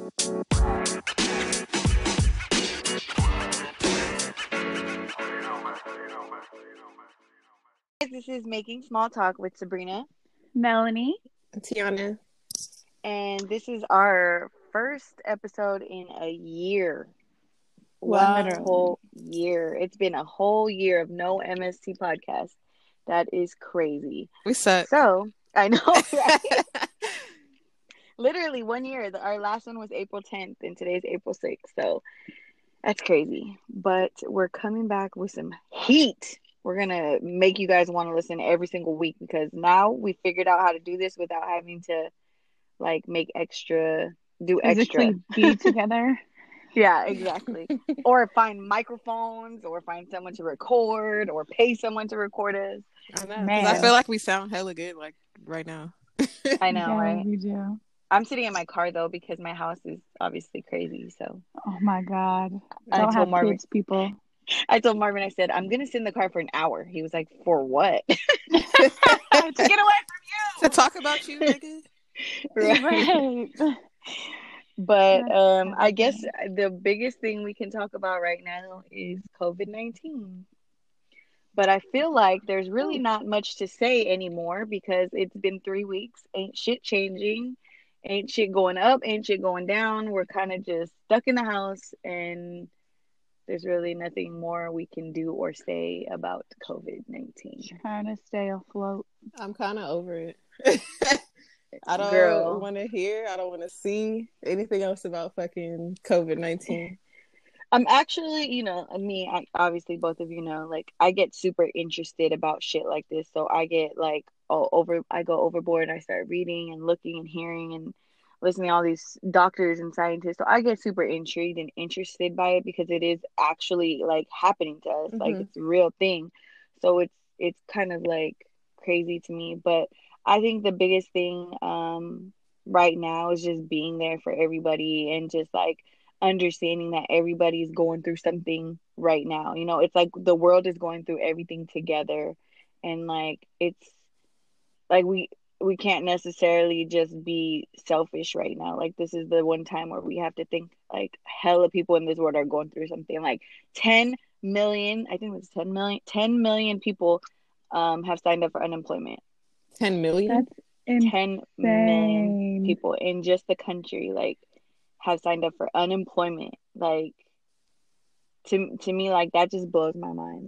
This is Making Small Talk with Sabrina, Melanie. Tiana. and this is our first episode in a year. Wow. One whole year. It's been a whole year of no MST podcast. That is crazy. We suck. So, I know, right? Literally 1 year. Our last one was April 10th, and today's April 6th. So, that's crazy. But we're coming back with some heat. We're going to make you guys want to listen every single week because now we figured out how to do this without having to make extra, do Physically extra. be together. Yeah, exactly. Or find microphones or find someone to record or pay someone to record us. I know. Man. Because I feel like we sound hella good right now. I know, Yeah, right? we do. I'm sitting in my car though because my house is obviously crazy. So Oh my God. I Don't told have Marvin, kids, people. I said, I'm going to sit in the car for an hour. He was like, for what? To get away To talk about you, nigga. Right. Right. But That's I guess the biggest thing we can talk about right now is COVID-19. But I feel like there's really not much to say anymore because it's been 3 weeks. Ain't shit changing. Ain't shit going up. Ain't shit going down. We're kind of just stuck in the house, and there's really nothing more we can do or say about COVID-19. Trying to stay afloat. I'm kind of over it. I Girl. don't want to hear, I don't want to see anything else about fucking COVID-19. I'm actually, obviously both of you know, I get super interested about shit like this. So I get I go overboard and I start reading and looking and hearing and listening to all these doctors and scientists. So I get super intrigued and interested by it because it is actually happening to us. Mm-hmm. It's a real thing. So it's kind of crazy to me. But I think the biggest thing right now is just being there for everybody and just understanding that everybody's going through something right now. It's like the world is going through everything together, and it's we can't necessarily just be selfish right now. This is the one time where we have to think hella people in this world are going through something. 10 million, I think it was 10 million people have signed up for unemployment. 10 million? That's 10 million people in just the country have signed up for unemployment. To me, that just blows my mind.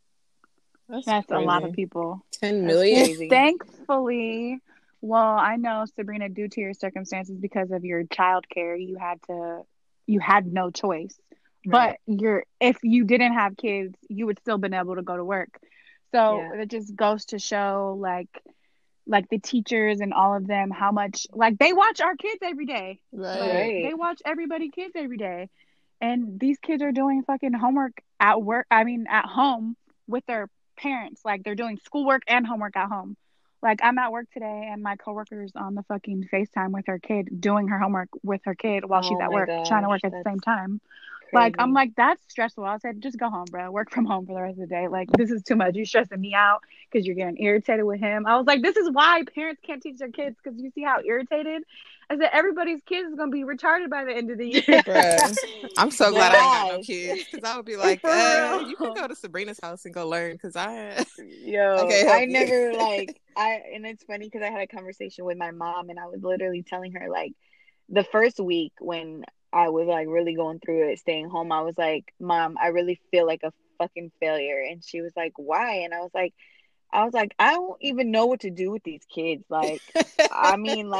That's a lot of people. 10 million? Crazy. Thankfully, well, I know, Sabrina, due to your circumstances because of your childcare, you had no choice. Right. But if you didn't have kids, you would still been able to go to work. So Yeah. it just goes to show the teachers and all of them how much they watch our kids every day. Right. They watch everybody's kids every day. And these kids are doing fucking homework at work. I mean, at home with their parents. They're doing schoolwork and homework at home. I'm at work today and my coworker's on the fucking FaceTime with her kid, doing her homework with her kid while she's at work, trying to work at the same time. Crazy. I'm that's stressful. I said, just go home, bro. Work from home for the rest of the day. This is too much. You're stressing me out because you're getting irritated with him. I was like, this is why parents can't teach their kids, because you see how irritated. I said, everybody's kids is going to be retarded by the end of the year. Bruh. I'm so glad I ain't got no kids, because I would be like, you can go to Sabrina's house and go learn, because I never and it's funny because I had a conversation with my mom and I was literally telling her the first week when I was really going through it, staying home, I was like, Mom, I really feel like a fucking failure. And she was like, why? And I was like, I don't even know what to do with these kids. I mean,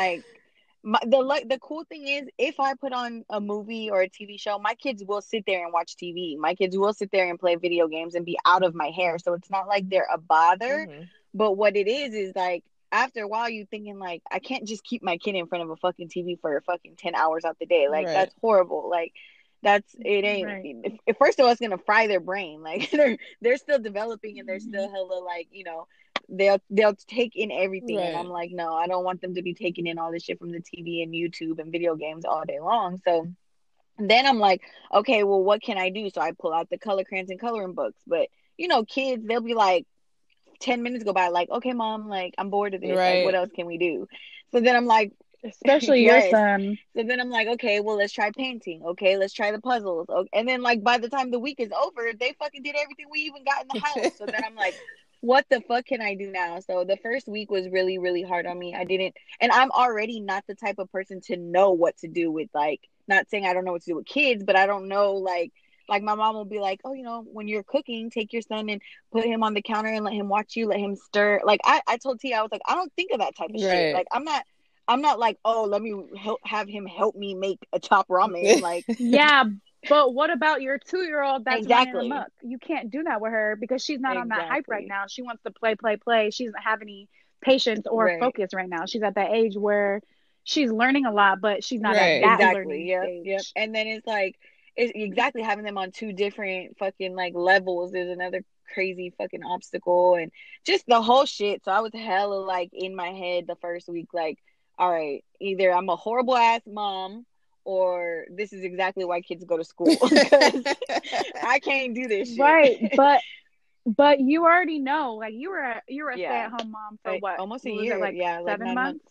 the cool thing is, if I put on a movie or a TV show, my kids will sit there and watch TV. My kids will sit there and play video games and be out of my hair. So it's not like they're a bother. Mm-hmm. But what it is after a while, you thinking I can't just keep my kid in front of a fucking TV for fucking 10 hours out the day. Right. That's horrible. It ain't. Right. If first of all, it's gonna fry their brain. They're still developing and they're still hella they'll take in everything. Right. And I'm like, no, I don't want them to be taking in all this shit from the TV and YouTube and video games all day long. So then I'm like, okay, well, what can I do? So I pull out the color crayons and coloring books. But kids, they'll be 10 minutes go by, okay, Mom, I'm bored of this. Right. What else can we do? So then I'm like, Especially your Yes. son. So then I'm like, okay, well, let's try painting. Okay, let's try the puzzles. Okay. And then, like, by the time the week is over, they fucking did everything we even got in the house. So then I'm like, what the fuck can I do now? So the first week was really, really hard on me. I didn't, and I'm already not the type of person to know what to do with, like, not saying I don't know what to do with kids, but I don't know, like my mom will be like, oh, when you're cooking, take your son and put him on the counter and let him watch you, let him stir. Like I told Tia, I was like, I don't think of that type of shit. Right. Like I'm not like, oh, let me have him help me make a chopped ramen. Like, yeah, but what about your 2-year-old that's running exactly. amok? You can't do that with her because she's not on that hype right Exactly. now. She wants to play. She doesn't have any patience or Right. focus right now. She's at that age where she's learning a lot, but she's not at Right. that Exactly. learning Yep. stage. Yep. And then it's like, it's exactly having them on two different fucking like levels is another crazy fucking obstacle, and just the whole shit. So I was hella like in my head the first week, like, all right, either I'm a horrible ass mom or this is exactly why kids go to school, because I can't do this shit. Right, but you already know, like you were a Yeah. stay-at-home mom for Like, what? almost a Was year. it like Yeah, like 7 9 months.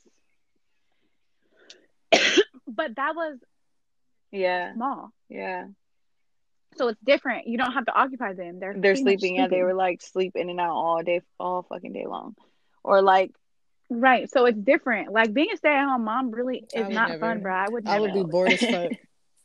But that was Yeah. small. Yeah. So it's different. You don't have to occupy them. They're They're pretty much sleeping. Yeah, they were sleeping. like sleep in and out all day, all fucking day long. Or like, Right. So it's different. Like being a stay-at-home mom really I is would not fun, never. bro. I would I never would be do bored as it. fuck.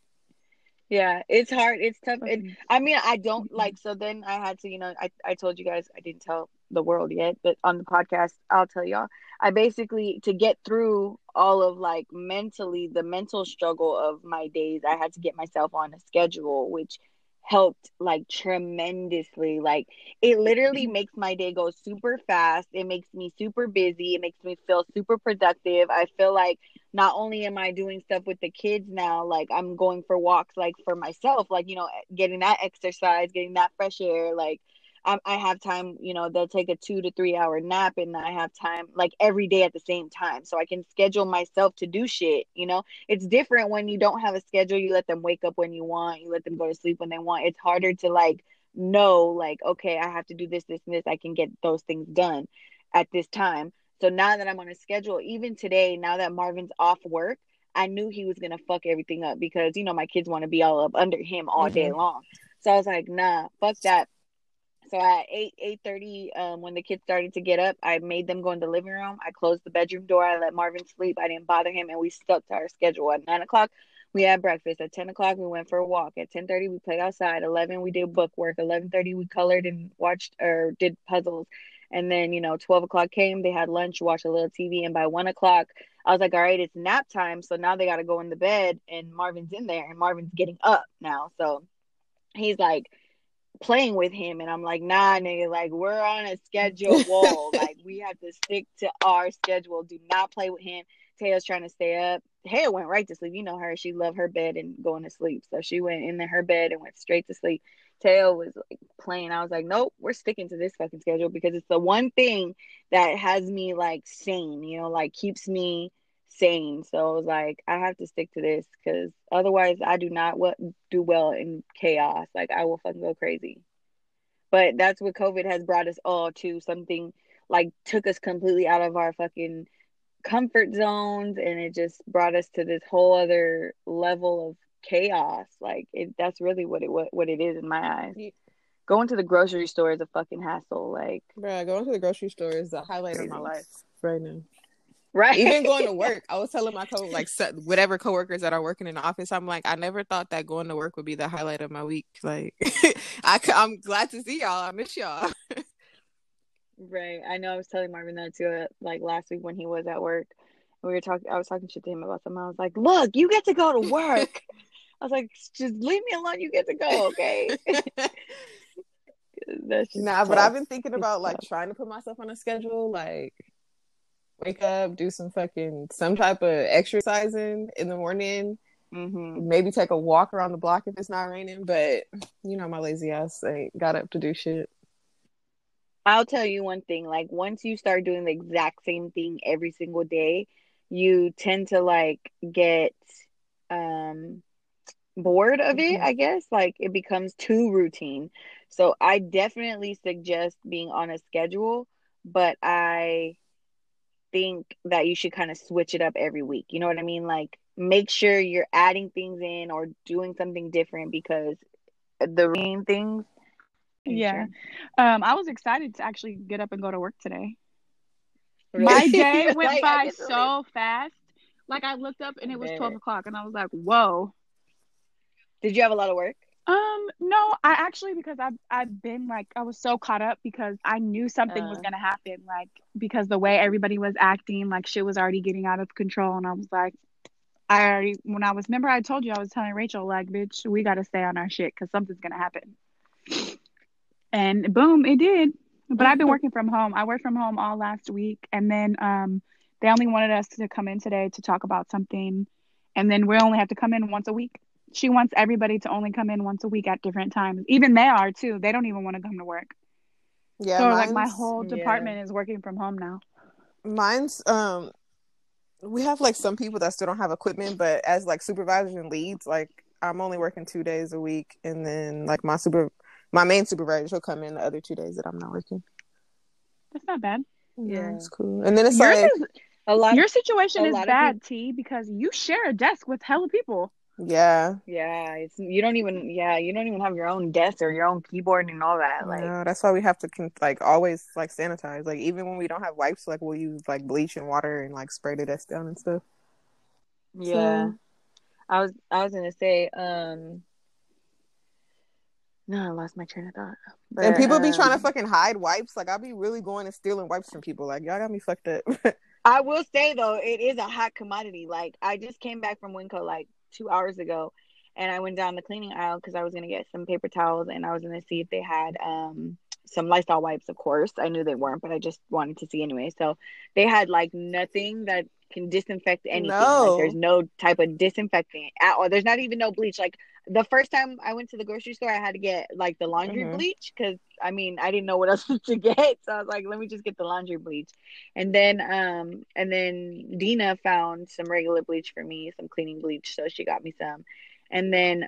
yeah, it's hard. It's tough. And Fucking- I mean, I don't like, so then I had to, I told you guys, I didn't tell the world yet, but on the podcast, I'll tell y'all. I basically, to get through all of like mentally, the mental struggle of my days, I had to get myself on a schedule, which helped like tremendously. Like, it literally makes my day go super fast. It makes me super busy. It makes me feel super productive. I feel like not only am I doing stuff with the kids now, like I'm going for walks, like for myself, like, getting that exercise, getting that fresh air. Like, I have time, they'll take a 2 to 3 hour nap, and I have time like every day at the same time. So I can schedule myself to do shit. It's different when you don't have a schedule. You let them wake up when you want, you let them go to sleep when they want. It's harder to like know, like, okay, I have to do this, this, and this. I can get those things done at this time. So now that I'm on a schedule, even today, now that Marvin's off work, I knew he was gonna fuck everything up because my kids want to be all up under him all day long. So I was like, nah, fuck that. So at 8:30, when the kids started to get up, I made them go in the living room. I closed the bedroom door. I let Marvin sleep. I didn't bother him, and we stuck to our schedule. At 9 o'clock, we had breakfast. At 10 o'clock, we went for a walk. At 10:30, we played outside. 11, we did book work. 11:30, we colored and watched or did puzzles. And then 12 o'clock came. They had lunch, watched a little TV, and by 1 o'clock, I was like, all right, it's nap time. So now they got to go in the bed, and Marvin's in there, and Marvin's getting up now. So he's like playing with him, and I'm like, nah, nigga, like we're on a schedule. Like we have to stick to our schedule. Do not play with him. Taylor's trying to stay up. Hale went right to sleep. You know her, she loved her bed and going to sleep, so she went in her bed and went straight to sleep. Taylor was like playing. I was like, nope, we're sticking to this fucking schedule because it's the one thing that has me like sane, like keeps me sane. So I was like, I have to stick to this because otherwise I do not do well in chaos. Like I will fucking go crazy. But that's what COVID has brought us all to, something like took us completely out of our fucking comfort zones, and it just brought us to this whole other level of chaos. Like that's really what it is in my eyes. Going to the grocery store is a fucking hassle. Like, bruh, going to the grocery store is the highlight crazy. of my life right now. Right. Even going to work, I was telling my whatever coworkers that are working in the office, I'm like, I never thought that going to work would be the highlight of my week. Like, I'm glad to see y'all. I miss y'all. Right. I know. I was telling Marvin that too, like last week when he was at work. I was talking shit to him about something. I was like, look, you get to go to work. I was like, just leave me alone. You get to go, okay? That's just but I've been thinking about like trying to put myself on a schedule, like wake up, do some type of exercising in the morning, maybe take a walk around the block if it's not raining. But my lazy ass ain't got up to do shit. I'll tell you one thing, like once you start doing the exact same thing every single day, you tend to like get bored of it, I guess. Like it becomes too routine. So I definitely suggest being on a schedule, but I think that you should kind of switch it up every week. You know what I mean? Like make sure you're adding things in or doing something different because the main things. Yeah. I was excited to actually get up and go to work today. Really? My day went Like, by so fast. Like I looked up and it was 12 o'clock and I was like, whoa. Did you have a lot of work? No, I actually, because I've been like, I was so caught up because I knew something was gonna happen, like because the way everybody was acting, like shit was already getting out of control, and I was like, remember I told you I was telling Rachel like, bitch, we gotta stay on our shit because something's gonna happen, and boom, it did. But I've been working from home. I worked from home all last week, and then they only wanted us to come in today to talk about something, and then we only have to come in once a week. She wants everybody to only come in once a week at different times. Even they are too. They don't even want to come to work. Yeah, so like my whole department is working from home now. Mine's we have like some people that still don't have equipment, but as like supervisors and leads, like I'm only working 2 days a week, and then like my main supervisor, she'll come in the other 2 days that I'm not working. That's not bad. Yeah, it's cool. And then it's your situation is bad, T, because you share a desk with hella people. Yeah. You don't even have your own desk or your own keyboard and all that. Like, no, that's why we have to like always like sanitize. Like even when we don't have wipes, like we'll use like bleach and water and like spray the desk down and stuff. Yeah, so, I was gonna say, no, I lost my train of thought. But, and people be trying to fucking hide wipes. Like I'll be really going and stealing wipes from people. Like y'all got me fucked up. I will say though, it is a hot commodity. Like I just came back from Winco like 2 hours ago, and I went down the cleaning aisle because I was gonna get some paper towels and I was gonna see if they had some Lysol wipes. Of course, I knew they weren't, but I just wanted to see anyway. So they had like nothing that can disinfect anything. No. Like there's no type of disinfectant at all. There's not even no bleach. Like the first time I went to the grocery store, I had to get like the laundry bleach because I didn't know what else to get. So I was like, let me just get the laundry bleach. And then Dina found some regular bleach for me, some cleaning bleach. So she got me some. And then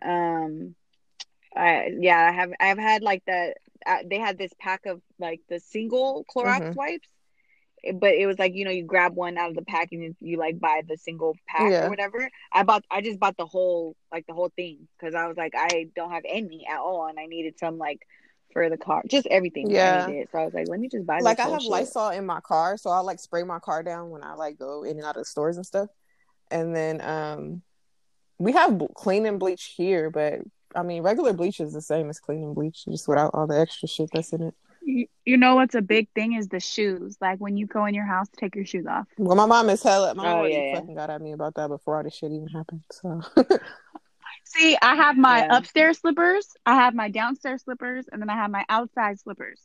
I've had like they had this pack of like the single Clorox wipes. But it was like, you grab one out of the pack and you like buy the single pack or whatever. I just bought the whole thing because I was like, I don't have any at all, and I needed some like for the car, just everything. I needed. So I was like, let me just buy. Like I have Lysol in my car, so I like spray my car down when I like go in and out of stores and stuff. And then we have cleaning bleach here, but regular bleach is the same as cleaning bleach, just without all the extra shit that's in it. You know what's a big thing is the shoes. Like when you go in your house, take your shoes off. Well, my mom is hella. My mom already fucking got at me about that before all this shit even happened. So, see, I have my upstairs slippers, I have my downstairs slippers, and then I have my outside slippers.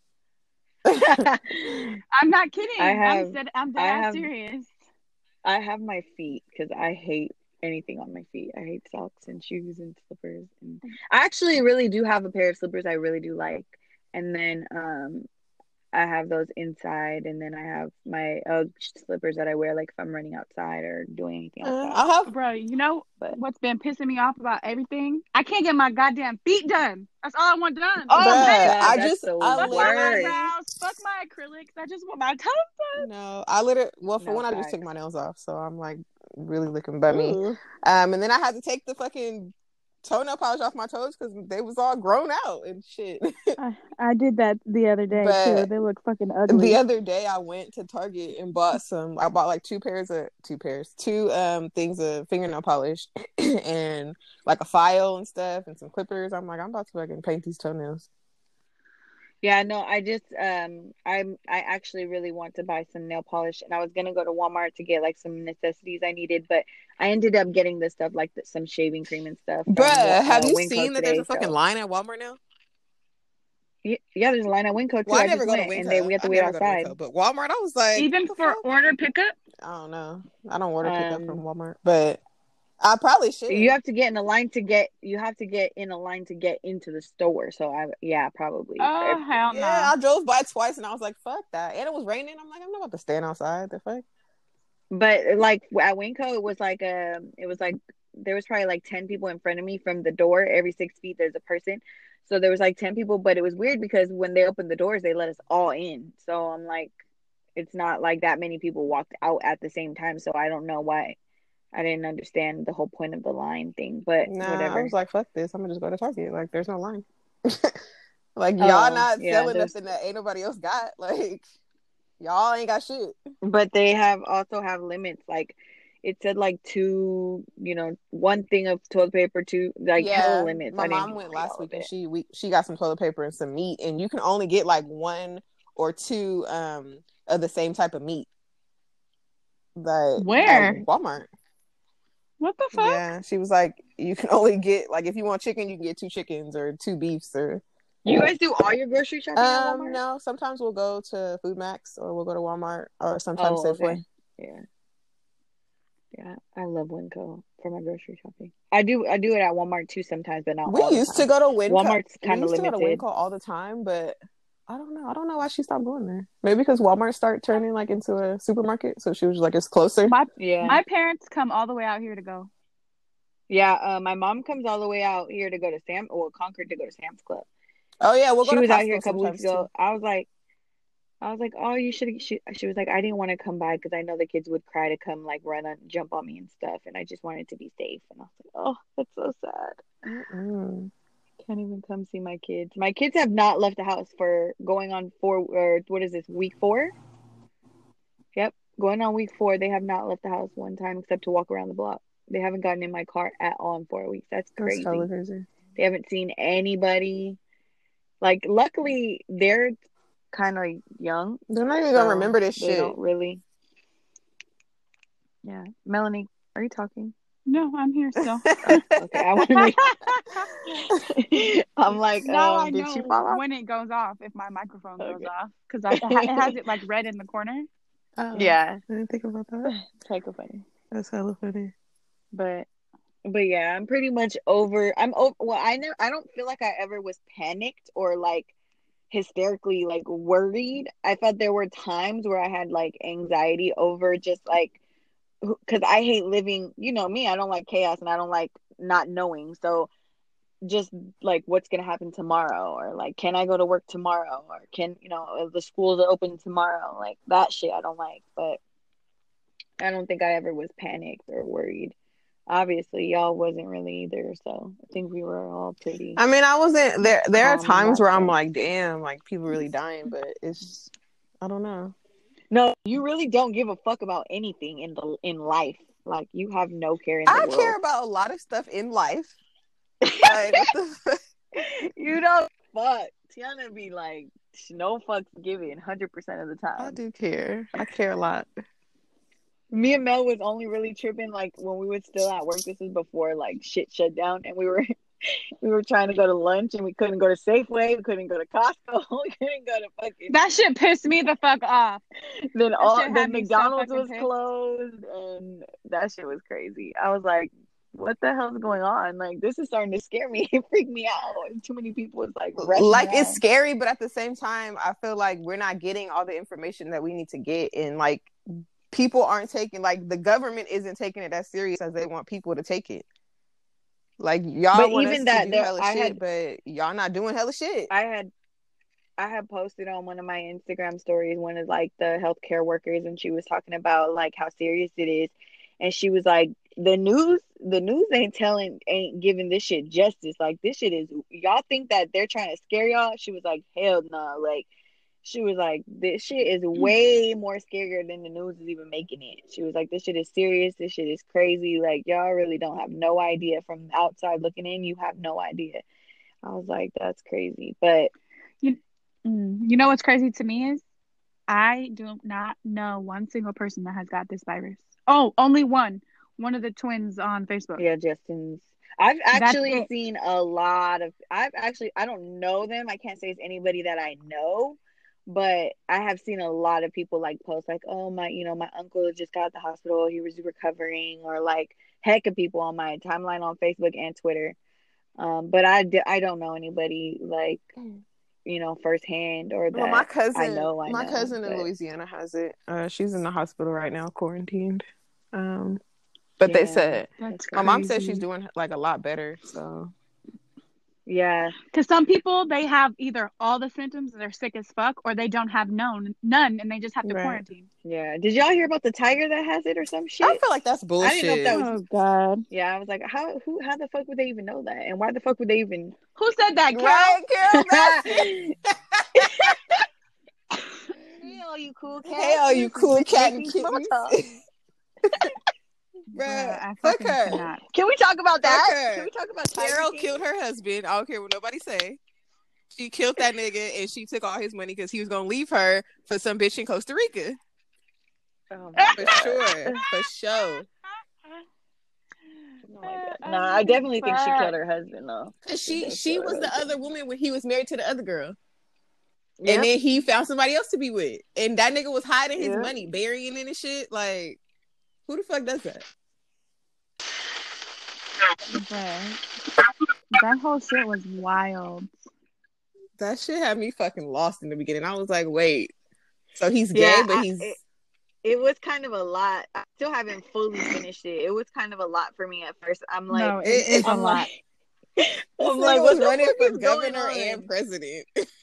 I'm not kidding. I'm dead serious. I have my feet because I hate anything on my feet. I hate socks and shoes and slippers. And I actually really do have a pair of slippers I really do like. And then I have those inside, and then I have my UGG slippers that I wear like if I'm running outside or doing anything outside. Bro, what's been pissing me off about everything? I can't get my goddamn feet done. That's all I want done. Oh, God, fuck my eyebrows, fuck my acrylics. I just want my toes done. No, I literally, for one, I just took my nails off, so I'm like really looking bummy. And then I had to take the fucking toenail polish off my toes because they was all grown out and shit. I did that the other day too. They look fucking ugly. The other day I went to Target and bought I bought like two things of fingernail polish and like a file and stuff and some clippers. I'm like, I'm about to fucking paint these toenails. Yeah, no, I just I actually really want to buy some nail polish, and I was gonna go to Walmart to get like some necessities I needed, but I ended up getting the stuff like some shaving cream and stuff. Bruh, have you seen that there's a fucking line at Walmart now? Yeah, there's a line at Winco too. Well, I never go to Winco, and we have to wait outside. But Walmart, I was like, even for order pickup. I don't know. I don't order pickup from Walmart, but I probably should. You have to get in a line to get. You have to get in a line to get into the store. So probably. Oh hell no! Yeah, I drove by twice and I was like, "Fuck that!" And it was raining. I'm like, I'm not about to stand outside. The fuck. But like at Winco, it was like there was probably like 10 people in front of me from the door. Every 6 feet, there's a person. So there was like 10 people, but it was weird because when they opened the doors, they let us all in. So I'm like, it's not like that many people walked out at the same time. So I don't know why. I didn't understand the whole point of the line thing, but Nah, I was whatever. like, fuck this. I'm gonna just go to Target. Like, there's no line. Like, y'all not selling nothing that ain't nobody else got. Like, y'all ain't got shit. But they also have limits. Like, it said like 2, one thing of toilet paper, 2, like hella limits. My mom went last week and she got some toilet paper and some meat, and you can only get like 1 or 2 of the same type of meat. Like, where? at Walmart. What the fuck? Yeah, she was like, you can only get, like, if you want chicken, you can get 2 chickens or 2 beefs or. You guys do all your grocery shopping at Walmart? No, sometimes we'll go to Food Max or we'll go to Walmart or sometimes Safeway. Okay. Yeah, I love Winco for my grocery shopping. I do it at Walmart too sometimes, but not all the time. We used to go to Winco. Walmart's kind of limited. We used to go to Winco all the time, but I don't know. I don't know why she stopped going there. Maybe because Walmart started turning like into a supermarket, so she was like, it's closer. My parents come all the way out here to go. Yeah, my mom comes all the way out here to go to Concord to go to Sam's Club. Oh yeah, she was out here a couple weeks ago. Too. I was like, oh, you should. She was like, I didn't want to come by because I know the kids would cry to come like jump on me and stuff, and I just wanted to be safe. And I was like, oh, that's so sad. Can't even come see my kids. My kids have not left the house for going on week 4? Yep, going on week 4. They have not left the house one time except to walk around the block. They haven't gotten in my car at all in 4 weeks. That's crazy. That's totally crazy. They haven't seen anybody. Like, luckily, they're kind of young. They're not even gonna remember this shit. They don't really. Yeah, Melanie, are you talking? No, I'm here still. Okay, I want to make. I'm like, now I know when it goes off if my microphone goes off because it has it like red in the corner. Yeah, I didn't think about that. Type of funny. That's hella funny. But yeah, I'm pretty much over. Well, I don't feel like I ever was panicked or like hysterically like worried. I felt there were times where I had like anxiety over just like, because I hate living, you know me, I don't like chaos and I don't like not knowing. So just like, what's gonna happen tomorrow, or like, can I go to work tomorrow, or can the schools are open tomorrow, like that shit I don't like. But I don't think I ever was panicked or worried. Obviously, y'all wasn't really either, so I think we were all pretty. I mean, I wasn't there. There are times where I'm like, damn, like people really dying, but it's, I don't know. No, you really don't give a fuck about anything in life. Like, you have no care in the world. I care about a lot of stuff in life. Like, you don't fuck. Tiana be like, no fucks given 100% of the time. I do care. I care a lot. Me and Mel was only really tripping like when we were still at work. This is before like shit shut down, and we were trying to go to lunch and we couldn't go to Safeway, we couldn't go to Costco, we couldn't go to fucking. That shit pissed me the fuck off. Then McDonald's was closed, and that shit was crazy. I was like, what the hell's going on? Like, this is starting to scare me. It freaked me out. Too many people was like it's scary, but at the same time, I feel like we're not getting all the information that we need to get, and like, people aren't taking, like, the government isn't taking it as serious as they want people to take it. Like, y'all want us to do hella shit, but y'all not doing hella shit. I had posted on one of my Instagram stories one of like the healthcare workers, and she was talking about like how serious it is, and she was like, the news ain't giving this shit justice. Like, this shit is, y'all think that they're trying to scare y'all? She was like, hell no. Like, she was like, this shit is way more scarier than the news is even making it. She was like, this shit is serious. This shit is crazy. Like, y'all really don't have no idea. From outside looking in, you have no idea. I was like, that's crazy. But you know what's crazy to me is I do not know one single person that has got this virus. Oh, only one of the twins on Facebook. Yeah, Justin's. I've actually seen a lot of, I don't know them. I can't say it's anybody that I know. But I have seen a lot of people like post like, oh, my uncle just got out of the hospital, he was recovering, or like heck of people on my timeline on Facebook and Twitter. But I don't know anybody like, firsthand or that. Well, my cousin in Louisiana has it. She's in the hospital right now, quarantined. But they said my mom said she's doing like a lot better. So Yeah. Because some people, they have either all the symptoms and they're sick as fuck, or they don't have none, and they just have to quarantine. Yeah. Did y'all hear about the tiger that has it or some shit? I feel like that's bullshit. I didn't know if that was. Oh God. Yeah, I was like, how the fuck would they even know that, and why the fuck would they even? Who said that, Carol? Right, Carol? Hey, all you cool cats. Hey, all you cool cat and Making small kittens. talk. Bruh, I fuck fucking her. cannot. Can we talk about that? her. Can we talk about Carol Tiger King? killed her husband. I don't care what nobody say. She killed that nigga and she took all his money because he was gonna leave her for some bitch in Costa Rica. Oh For sure. For sure. Oh my God. No, I definitely think she killed her husband though. Cause she was the other woman when he was married to the other girl. Yep. And then he found somebody else to be with. And that nigga was hiding his Yep. money, burying it and shit. Like, who the fuck does that? That whole shit was wild. That shit had me fucking lost in the beginning. I was like, wait. So he's gay, but he's... It was kind of a lot. I still haven't fully finished it. It was kind of a lot for me at first. I'm like... No, it is a lot. I'm like, what's running for governor and president?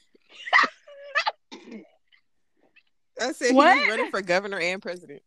I said he was running for governor and president.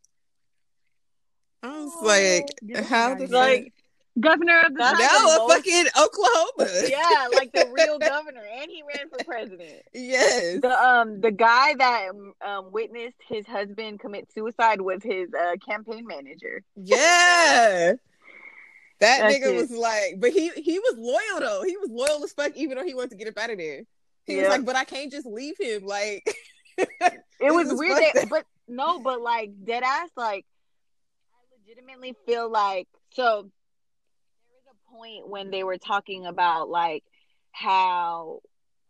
I was like, how the fuck? Governor of the fucking Oklahoma. Yeah, like the real governor, and he ran for president. Yes. The guy that witnessed his husband commit suicide was his campaign manager. Yeah. That nigga was like, but he was loyal though. He was loyal as fuck, even though he wanted to get up out of there. He was like, but I can't just leave him. Like, it was weird, but like dead ass, like I legitimately feel like so. There was a point when they were talking about like how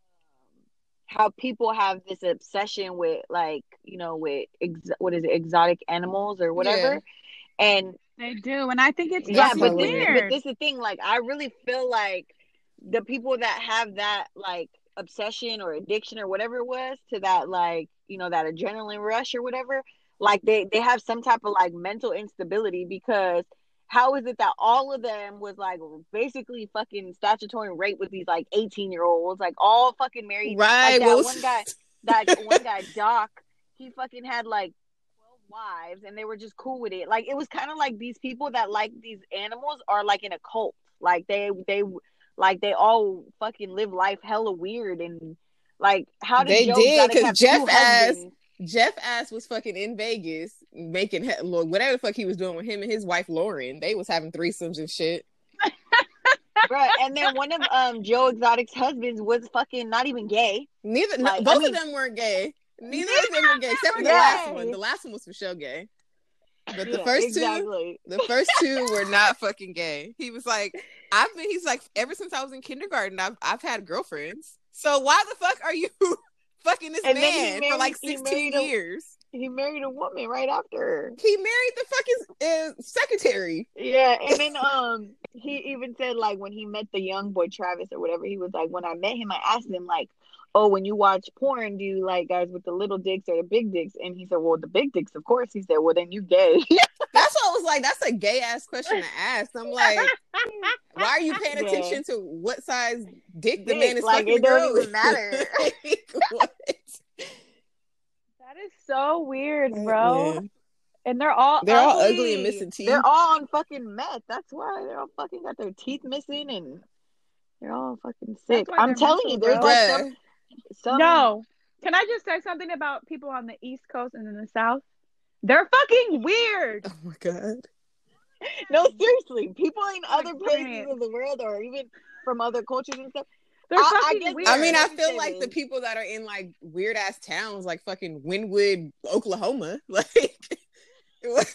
people have this obsession with like with exotic animals or whatever, and they do, and I think it's but weird. This is the thing. Like, I really feel like the people that have that like obsession or addiction or whatever it was to that like that adrenaline rush or whatever, like they have some type of like mental instability, because how is it that all of them was like basically fucking statutory rape with these like 18-year-olds, like all fucking married, right? Like that one guy Doc, he fucking had like 12 wives and they were just cool with it. Like, it was kind of like these people that like these animals are like in a cult. Like they all fucking live life hella weird, and like how did Joe Exotic have Jeff Ass was fucking in Vegas making whatever the fuck he was doing with him and his wife Lauren. They was having threesomes and shit. Right, and then one of Joe Exotic's husbands was fucking not even gay. Both of them weren't gay. Neither of them were gay, except for the last one. The last one was for sure gay. But the first two were not fucking gay. He was like, he's like, ever since I was in kindergarten, I've had girlfriends. So why the fuck are you fucking this man for like 16 years? He married a woman right after. He married the fucking secretary. Yeah, and then he even said like when he met the young boy Travis or whatever, he was like, when I met him, I asked him like, oh, when you watch porn, do you like guys with the little dicks or the big dicks? And he said, well, the big dicks, of course. He said, well, then you gay. That's what I was like. That's a gay ass question to ask. I'm like, why are you paying attention to what size dick the man is like, fucking it don't even matter. What? That is so weird, bro. Yeah. And they're all ugly and missing teeth. They're all on fucking meth. That's why they're all fucking got their teeth missing and they're all fucking sick. I'm telling you, there's like some. No, can I just say something about people on the East Coast and in the South? They're fucking weird. Oh my God. No, seriously, people in other places of the world or even from other cultures and stuff. Weird. I mean, I feel like the people that are in like weird ass towns, like fucking Wynwood, Oklahoma, like. Let's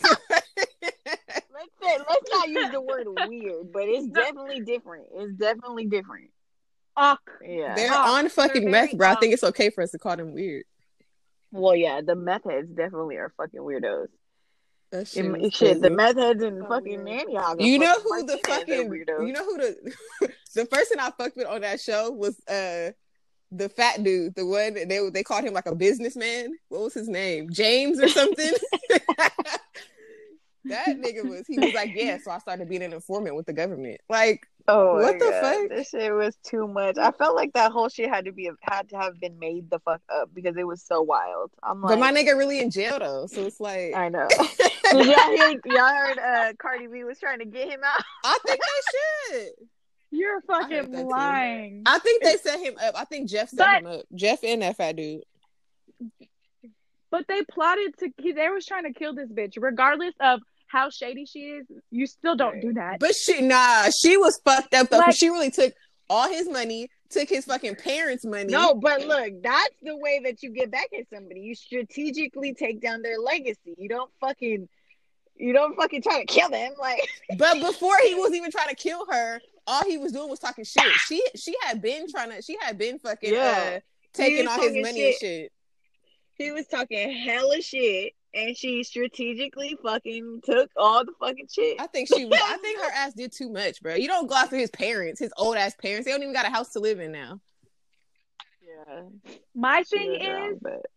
not use the word weird, but it's definitely different. It's definitely different. Yeah, they're on fucking meth, bro. I think it's okay for us to call them weird. Well, yeah, the meth heads definitely are fucking weirdos. That shit, the meth heads in fucking Antioch. You know who the fucking weirdos. You know who the person I fucked with on that show was the fat dude, the one they called him like a businessman. What was his name? James or something? That nigga he was like, yeah, so I started being an informant with the government. Like, oh what the God. fuck? This shit was too much. I felt like that whole shit had to have been made the fuck up because it was so wild. I'm like, but my nigga really in jail though, so it's like, I know. Did y'all heard Cardi B was trying to get him out? I think they should. You're fucking lying. I think they set him up. I think Jeff set him up. Jeff and that fat dude. But they plotted they was trying to kill this bitch, regardless of how shady she is. You still don't do that. But she was fucked up though. Like, she really took all his money, took his fucking parents' money. No, but look, that's the way that you get back at somebody. You strategically take down their legacy. You don't fucking try to kill them. Like, but before he was even trying to kill her, all he was doing was talking shit. She had been fucking taking all his money and shit. He was talking hella shit, and she strategically fucking took all the fucking shit. I think her ass did too much, bro. You don't go after his parents, his old ass parents. They don't even got a house to live in now. Yeah. My thing is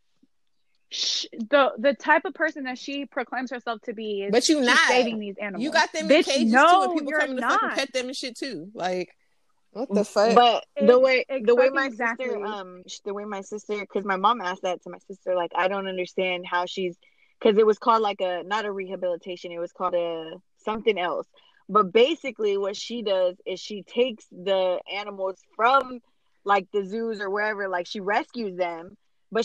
the type of person that she proclaims herself to be is, but you not saving these animals. You got them in cages too, and people coming to fucking pet them and shit too. Like, what the fuck? But the way my sister, because my mom asked that to my sister, like, I don't understand how she's, because it was called like not a rehabilitation, it was called something else. But basically what she does is she takes the animals from like the zoos or wherever, like she rescues them, but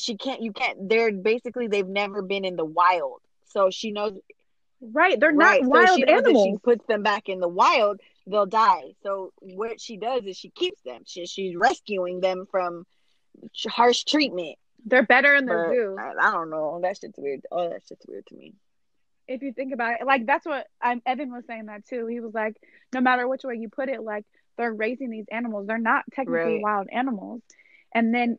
they've never been in the wild. So she knows. Right, they're not wild animals. If she puts them back in the wild, they'll die. So what she does is she keeps them. She's rescuing them from harsh treatment. They're better in the zoo. I don't know. That shit's weird. Oh, that shit's weird to me. If you think about it, like, that's what Evan was saying that too. He was like, no matter which way you put it, like, they're raising these animals. They're not technically wild animals. And then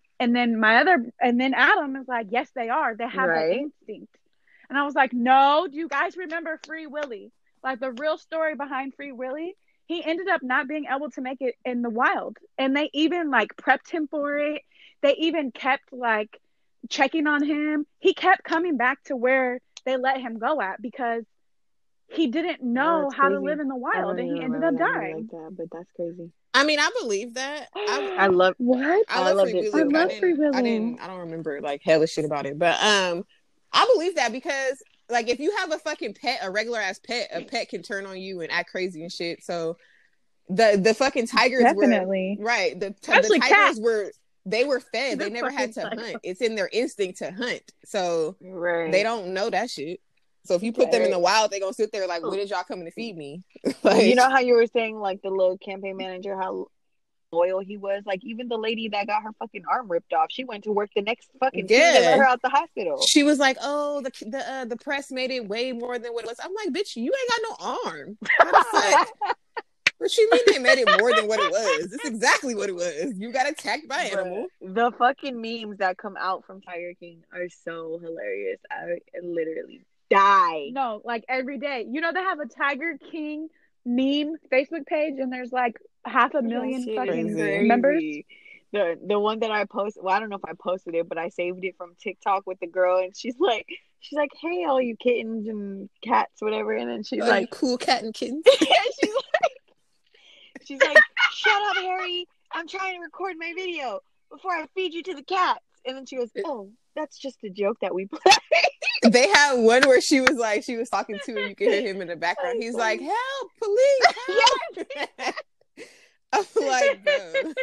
Adam is like, yes, they are. They have that instinct. And I was like, no, do you guys remember Free Willy? Like, the real story behind Free Willy, he ended up not being able to make it in the wild. And they even, like, prepped him for it. They even kept, like, checking on him. He kept coming back to where they let him go at because he didn't know how to live in the wild. And he ended up dying. Like that, but that's crazy. I mean, I believe that. I love what? I love Free Willy. I love Free Willy. I don't remember like hella shit about it, but I believe that because like if you have a fucking pet, a regular ass pet, a pet can turn on you and act crazy and shit. So the fucking tigers definitely were right. The tigers were fed. They never had to hunt. It's in their instinct to hunt. So they don't know that shit. So if you put them in the wild, they're gonna sit there like, when did y'all coming to feed me? Like, you know how you were saying like the little campaign manager, how loyal he was? Like, even the lady that got her fucking arm ripped off, she went to work the next fucking day. They let her out the hospital. She was like, oh, the press made it way more than what it was. I'm like, bitch, you ain't got no arm. What you mean they made it more than what it was? It's exactly what it was. You got attacked by an animal. The fucking memes that come out from Tiger King are so hilarious. I literally die. No, like every day. You know, they have a Tiger King meme Facebook page, and there's like 500,000 fucking members. The one that I posted, well, I don't know if I posted it, but I saved it from TikTok with the girl, and she's like, hey, all you kittens and cats, whatever, and then she's like, cool cat and kittens. Yeah, she's like, shut up, Harry. I'm trying to record my video before I feed you to the cats. And then she goes, oh, that's just a joke that we play. They had one where she was talking to him. You can hear him in the background. He's like, help, police, help. I'm like, bro.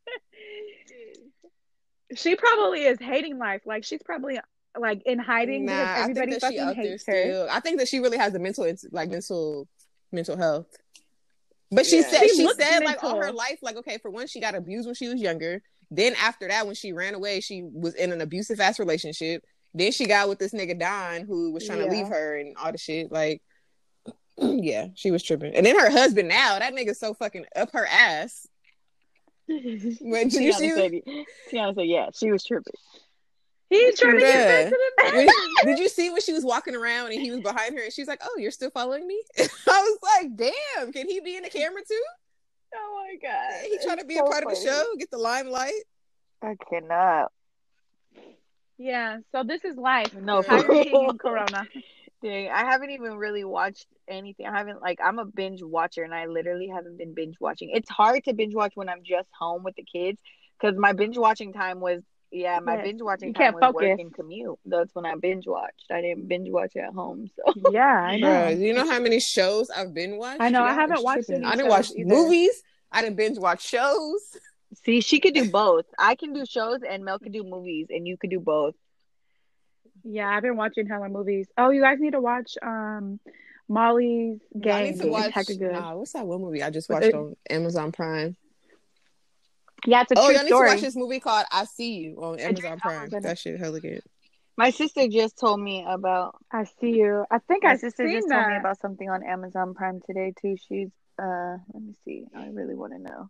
She probably is hating life. Like, she's probably like in hiding because everybody fucking hates her. Still. I think that she really has a mental health. But she said like all her life, like, okay, for one, she got abused when she was younger. Then after that, when she ran away, she was in an abusive ass relationship. Then she got with this nigga Don who was trying to leave her and all the shit. Like, yeah, she was tripping. And then her husband now, that nigga's so fucking up her ass. When Tiana said, yeah, she was tripping. He's trying to get back to the Did you see when she was walking around and he was behind her and she's like, oh, you're still following me? I was like, damn, can he be in the camera too? Oh my God. He trying to be a part of the show, get the limelight. I cannot. Yeah, so this is life. No, Tiger King and Corona. Dang, I haven't even really watched anything. I haven't like I'm a binge watcher and I literally haven't been binge watching. It's hard to binge watch when I'm just home with the kids because my binge watching time was my Yes. binge watching You time can't was work focus. and commute. That's when I binge watched. I didn't binge watch at home. So Yeah, I know. Bruh, do you know how many shows I've been watched? I know. I Y'all haven't is watched tripping. any I didn't shows watch either. movies. I didn't binge watch shows. see, she could do both. I can do shows and Mel could do movies and you could do both. Yeah, I've been watching hella movies. Oh, you guys need to watch Molly's No, I need Game. to It's watch. hecka good. Nah, what's that one movie I just With watched it, on Amazon Prime? yeah, it's a Oh, true y'all need to watch story. this movie called I See You on Idris Amazon Elba's Prime. in it. That shit hella good. My sister just told me about I See You. I think my I've sister seen just told me that. about something on Amazon Prime today too. She's let me see. I really want to know.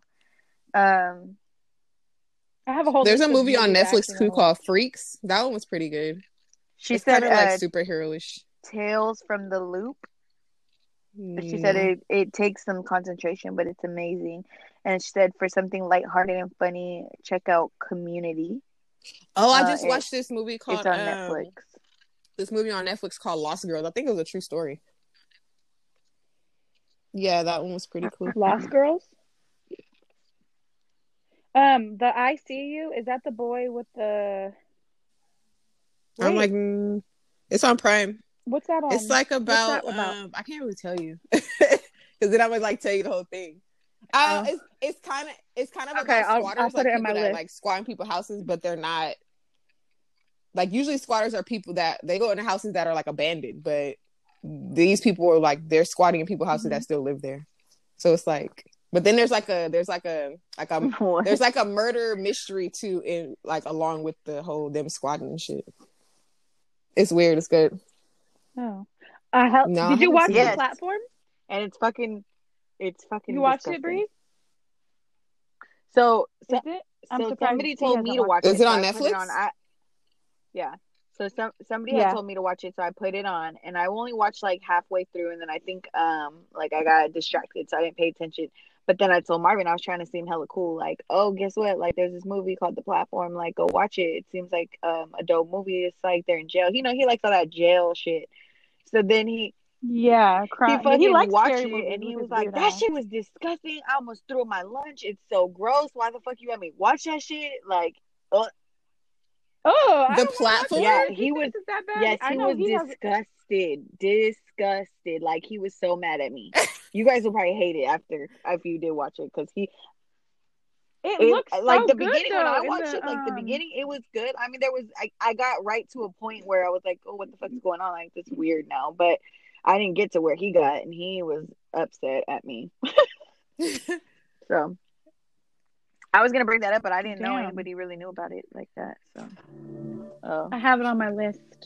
I have a whole There's list a of movie on movies I Netflix actually too want to watch. called Freaks. That one was pretty good. She It's said kind of like superhero-ish. Tales from the Loop. She said No. it takes some concentration, but it's amazing. And she said for something lighthearted and funny, check out Community. Oh, I just watched this movie It's called on Netflix. this movie on Netflix called Lost Girls. I think it was a true story. Yeah, that one was pretty cool. Lost Girls. The I See You, is that the boy with the? I'm like, it's on Prime. What's that on? It's like What's about, that about? I can't really tell you because then I would like tell you the whole thing. It's kind of Okay, about I'll squatters, put like it in people my that list. like squatting people's houses, but they're not. Like usually squatters are people that they go into houses that are like abandoned, but these people are like they're squatting in people's houses that still live there. So it's like, but then there's like a What? there's like a murder mystery too, in like along with the whole them squatting and shit. It's weird. It's good. Oh, No, I did you haven't watch seen The it. Platform? And it's fucking You watched disgusting. it, Bree? So Is it? I'm so surprised somebody she told hasn't me to watch watched Is it. it So on I put it on. Netflix? Yeah. So somebody had Yeah. told me to watch it, so I put it on, and I only watched like halfway through, and then I think like I got distracted, so I didn't pay attention. But then I told Marvin I was trying to seem hella cool, like, oh, guess what? Like, there's this movie called The Platform. Like, go watch it. It seems like a dope movie. It's like they're in jail. You know, he likes all that jail shit. So then Yeah, he yeah, he fucking likes watched scary it, movies and he with his was like, weird that eye. shit was disgusting. I almost threw my lunch. It's so gross. Why the fuck you let me watch that shit? Like, Oh, I The don't want to watch Platform? it. yeah, He he thinks was. it's that bad. Yes, I he know was he has. disgusted. Like he was so mad at me. You guys will probably hate it if you did watch it because It looks like so the good beginning when though. I In watched the it, like the beginning, it was good. I mean, I got right to a point where I was like, oh, what the fuck's going on? Like this is weird now, but I didn't get to where he got, and he was upset at me. So I was gonna bring that up, but I didn't know anybody really knew about it like that. So I have it on my list.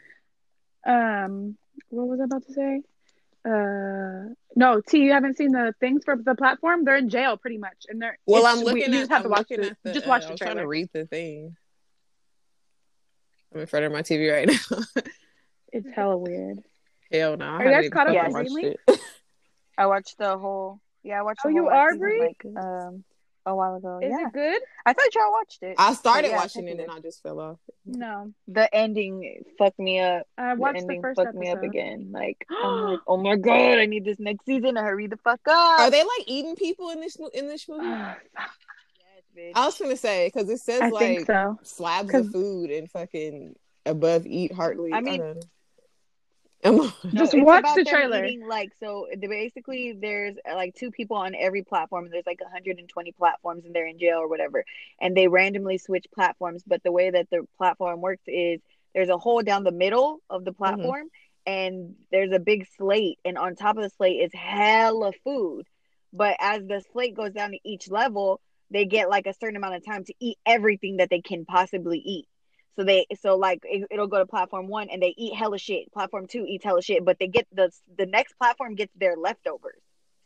What was I about to say? No, T, you haven't seen the things for The Platform? They're in jail pretty much, and Well, you just have to watch the. Just watch the I was trying trailer. to read the thing. I'm in front of my TV right now. It's hella weird. Hell no. Are you guys caught up on Greenleaf? I watched the whole. Yeah, I watched. Oh, the whole you last are, season, Bree? like a while ago. Is it good? I thought y'all watched it. I started Yeah, watching it and I just fell off. No, the ending fucked me up. I watched the first fucked episode. me up again. Like I'm like, oh my god, I need this next season to hurry the fuck up. Are they like eating people in this movie? Yes, bitch. I was gonna say because it says I like think so. slabs of food and fucking above eat heartily. I mean, just it's watch about the them trailer. eating, like, so basically there's like two people on every platform, and there's like 120 platforms, and they're in jail or whatever, and they randomly switch platforms. But the way that the platform works is there's a hole down the middle of the platform, and there's a big slate, and on top of the slate is hella food. But as the slate goes down to each level, they get like a certain amount of time to eat everything that they can possibly eat. So like it'll go to platform 1 and they eat hella shit. Platform 2 eats hella shit, but they get the next platform gets their leftovers.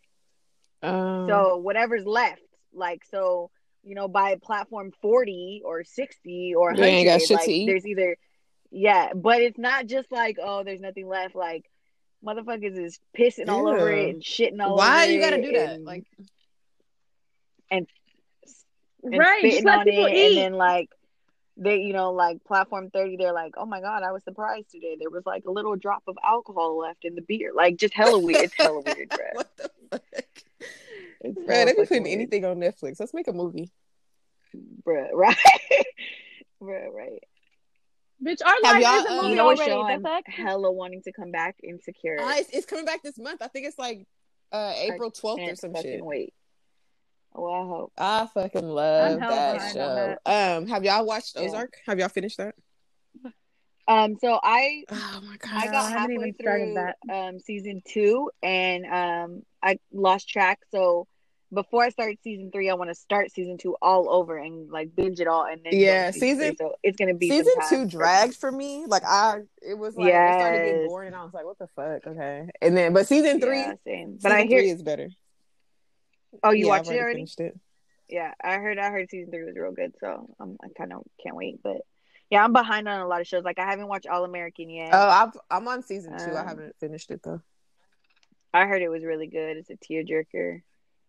So whatever's left, like, so by platform 40 or 60 or 100, ain't got shit like to eat. there's either but it's not just like, oh, there's nothing left. Like motherfuckers is pissing all over it and shitting all over it. Why you gotta do that? Like and right, spitting just let on people it, eat. and then like. they, like platform 30, they're like, oh my God, I was surprised today. There was like a little drop of alcohol left in the beer. Like, just hella weird. It's hella weird, bro. What the fuck? It's Bro, they be putting weird. anything on Netflix. Let's make a movie. Bruh, right? Bruh, right. Bitch, our life is a movie you know what already. show I'm hella wanting to come back? Insecure. It's coming back this month. I think it's like April 12th or some shit. Wait. Oh, I hope. I fucking love that show. Have y'all watched Ozark? Have y'all finished that? So I my God, I got halfway through season 2, and I lost track. So before I start season 3, I want to start season 2 all over and like binge it all, and then season 3. So it's gonna be season 2 dragged for me. Like it was like it started getting boring, and I was like, what the fuck? Okay, and then but season 3, same. But season I hear 3 is better. Oh, you watched it already? Finished it. Yeah, I heard season 3 was real good, so I kind of can't wait. But yeah, I'm behind on a lot of shows. Like I haven't watched All American yet. Oh, I'm on season 2. I haven't finished it though. I heard it was really good. It's a tearjerker.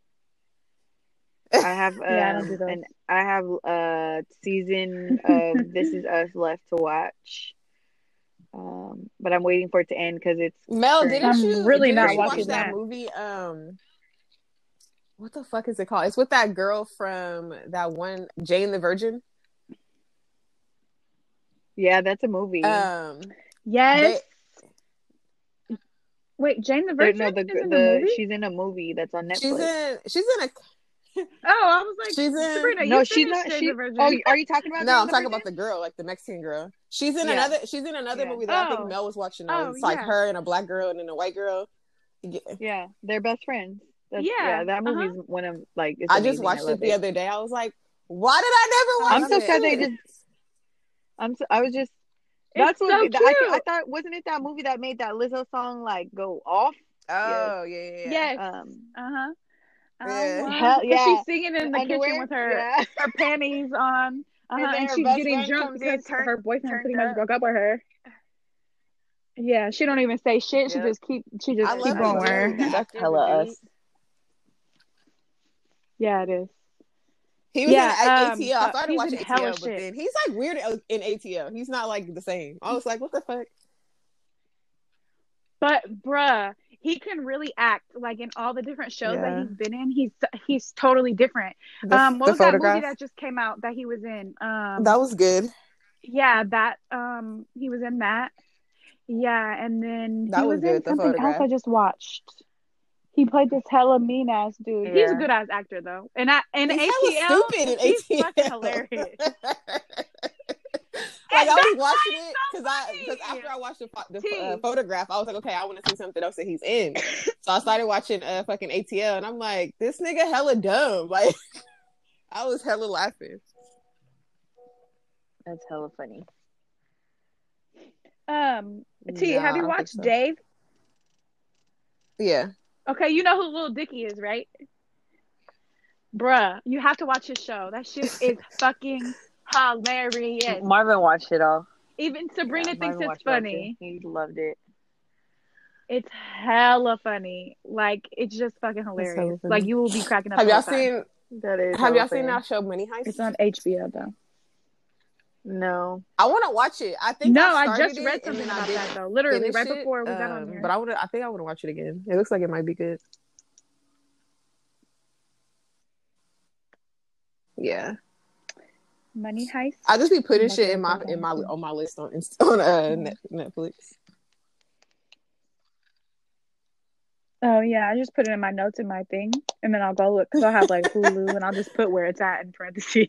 I have I have a season of This Is Us left to watch. But I'm waiting for it to end because it's Mel. Didn't you watch that movie? What the fuck is it called? It's with that girl from that one, Jane the Virgin. Yeah, that's a movie. Yes. Wait, Jane the Virgin? No, is in the movie? She's in a movie that's on Netflix. She's in a. I was like, Sabrina, no, she's not. Jane the Virgin. Oh, are you talking about? No, I'm talking about the girl, like the Mexican girl. She's in another. She's in another movie that I think Mel was watching. It's like her and a black girl and then a white girl. Yeah, they're best friends. That movie's one of like. It's I just watched it the other day. I was like, why did I never watch it? I'm so sad they just. I was just. That's what I thought. Wasn't it that movie that made that Lizzo song like go off? Oh yeah. Yes. Hell yeah. She's singing in the kitchen with her panties on. And she's getting drunk because her boyfriend pretty much broke up with her. Yeah, she don't even say shit. She just keep going with her. That's hella us. Yeah, it is. He was in ATL. I started watching ATL, but then he's like weird in ATL. He's not like the same. I was like, what the fuck? But bruh, he can really act like in all the different shows that he's been in. He's totally different. What was that movie that just came out that he was in? That was good. Yeah, that he was in that. Yeah, and then that was good. In something else I just watched. He played this hella mean ass dude. Yeah. He's a good ass actor though. And ATL, stupid in he's ATL. fucking hilarious. Like I was watching it because after I watched the Photograph, I was like, okay, I want to see something else that he's in. So I started watching fucking ATL, and I'm like, this nigga hella dumb. Like I was hella laughing. That's hella funny. T, have you watched Dave? Yeah. Okay, you know who Lil Dicky is, right? Bruh, you have to watch his show. That shit is fucking hilarious. Marvin watched it all. Even Sabrina thinks it's funny. He loved it. It's hella funny. Like, it's just fucking hilarious. Like, you will be cracking up. Have y'all seen that show Money Heist? It's on HBO, though. No. I want to watch it. I think I just read something about that, though. Literally, right before we got on here. But I think I want to watch it again. It looks like it might be good. Yeah. Money Heist. I just be putting shit on my list on Netflix. Oh yeah, I just put it in my notes in my thing, and then I'll go look because I'll have like Hulu, and I'll just put where it's at in parentheses.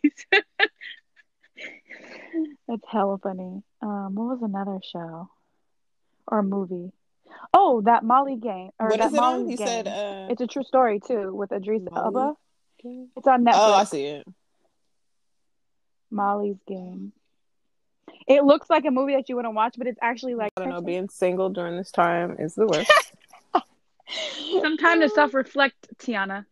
That's hella funny. What was another show or movie? Oh, that Molly game. Or what that is it Molly's on? You game. said it's a true story too with Idris Elba. It's on Netflix. Oh, I see it. Molly's Game. It looks like a movie that you wouldn't watch, but it's actually like I don't know. Being single during this time is the worst. Some time to self-reflect, Tiana.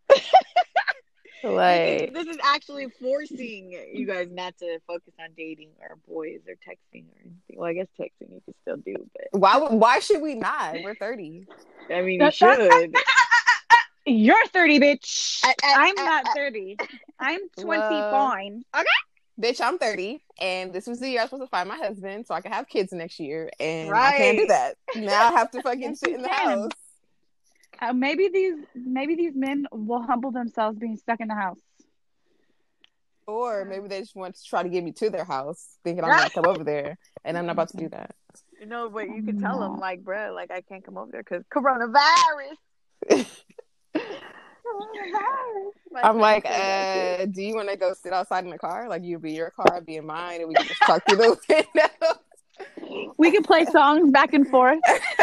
Like this is actually forcing you guys not to focus on dating or boys or texting or anything. Well, I guess texting you can still do, but why should we not? We're 30. I mean, you should. You're 30, bitch. I'm not 30. I'm 20 fine. Okay. bitch, I'm 30, and this was the year I was supposed to find my husband so I could have kids next year, and I can't do that. Now I have to fucking Yes, sit you in the can. house. Maybe these men will humble themselves being stuck in the house. Or maybe they just want to try to get me to their house, thinking I'm going to come over there, and I'm not about to do that. No, but you can tell them, like, bro, like, I can't come over there because coronavirus. I'm like, do you want to go sit outside in the car? Like, you be your car, I'd be in mine, and we can just talk through the window. We can play songs back and forth.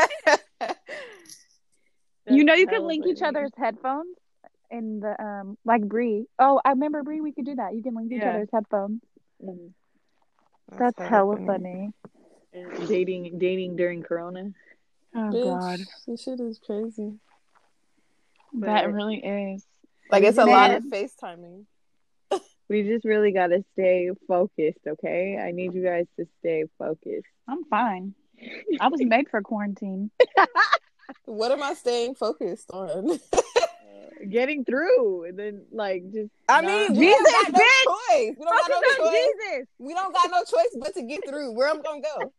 You know, you can link each other's headphones in the like Bree. Oh, I remember Bree. We could do that. You can link each other's headphones. That's hella funny. Dating during Corona. Oh Bitch, God, this shit is crazy. That really is. Like, it's a lot of FaceTiming. We just really got to stay focused, okay? I need you guys to stay focused. I'm fine. I was made for quarantine. What am I staying focused on? Getting through, and then like just. I mean, Jesus, we don't got no bitch! choice. We don't got no choice. Jesus. We don't got no choice but to get through. Where I'm gonna go?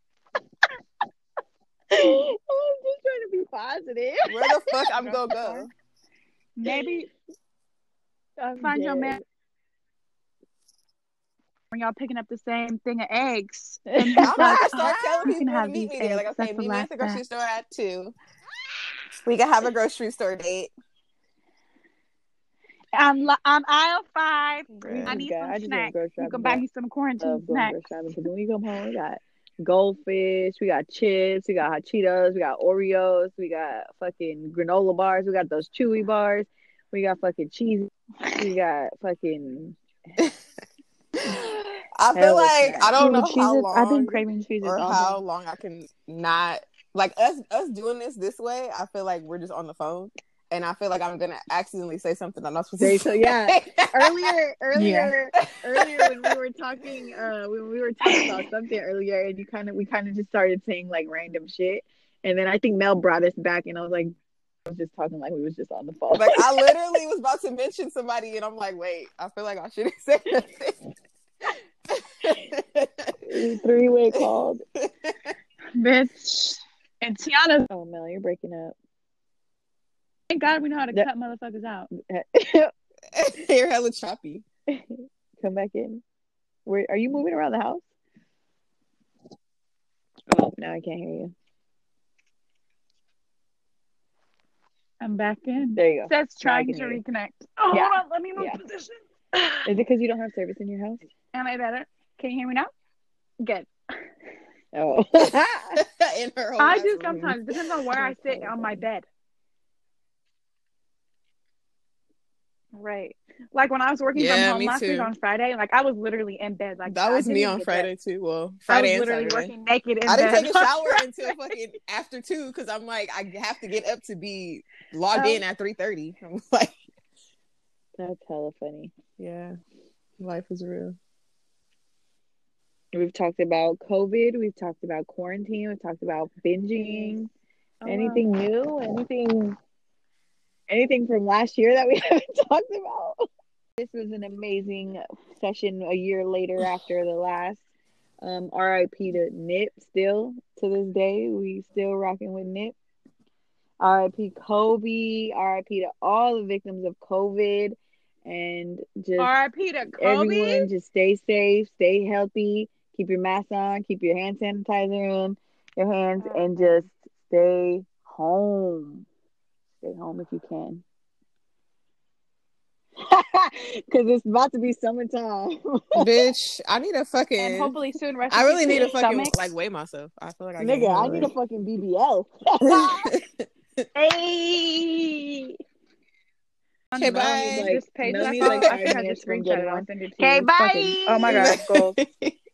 I'm just trying to be positive. Where the fuck I'm gonna go? Maybe find your man when y'all picking up the same thing of eggs. And he's I'm like, gonna start telling people to meet me there. Like, okay, meet me at the grocery store at 2. We can have a grocery store date. I'm aisle 5. Bruh. I need some snacks. You can buy me some quarantine snacks. Because when we come home, we got goldfish, we got chips, we got hot Cheetos, we got Oreos, we got fucking granola bars, we got those chewy bars, we got fucking cheese, we got fucking. I feel like I don't know how long I've been craving cheeses or how long I can not like us doing this way. I feel like we're just on the phone, and I feel like I'm gonna accidentally say something I'm not supposed to say. So yeah, earlier when we were talking about something earlier, and we kind of just started saying like random shit, and then I think Mel brought us back, and I was like, I was just talking like we was just on the phone. Like, I literally was about to mention somebody, and I'm like, wait, I feel like I shouldn't say nothing. 3-way called, bitch. And Tiana. Oh Mel, you're breaking up. Thank God we know how to cut motherfuckers out. You're hella choppy. Come back in. Where are you moving around the house? Oh, now I can't hear you. I'm back in. There you go. It says trying to reconnect. Oh, yeah. Hold on. Let me move position. Is it because you don't have service in your house? Am I better? Can you hear me now? Good. Oh. In her I do sometimes. Depends on where I sit on my bed. Right. Like when I was working from home last week on Friday, like I was literally in bed. Like that was me on Friday too. Well, Friday and Saturday. Working naked in I bed. didn't take a shower until fucking after 2 because I'm like, I have to get up to be logged in at 3:30. I'm like, that's hella funny. Yeah, life is real. We've talked about COVID. We've talked about quarantine. We've talked about binging. Anything new? Anything from last year that we haven't talked about? This was an amazing session a year later after the last. RIP to Nip still to this day. We still rocking with Nip. RIP Kobe. RIP to all the victims of COVID. And just RIP to Kobe. Everyone just stay safe, stay healthy, keep your mask on, keep your hand sanitizer in your hands, and just stay home. Stay home if you can. Because it's about to be summertime. Bitch, I need a fucking... And hopefully soon... I really need to fucking, like, weigh myself. I feel like I Nigga, I need a fucking BBL. Hey! Okay, bye. This page I have to screenshot it. I'll send it to you. Okay, bye! Oh my God.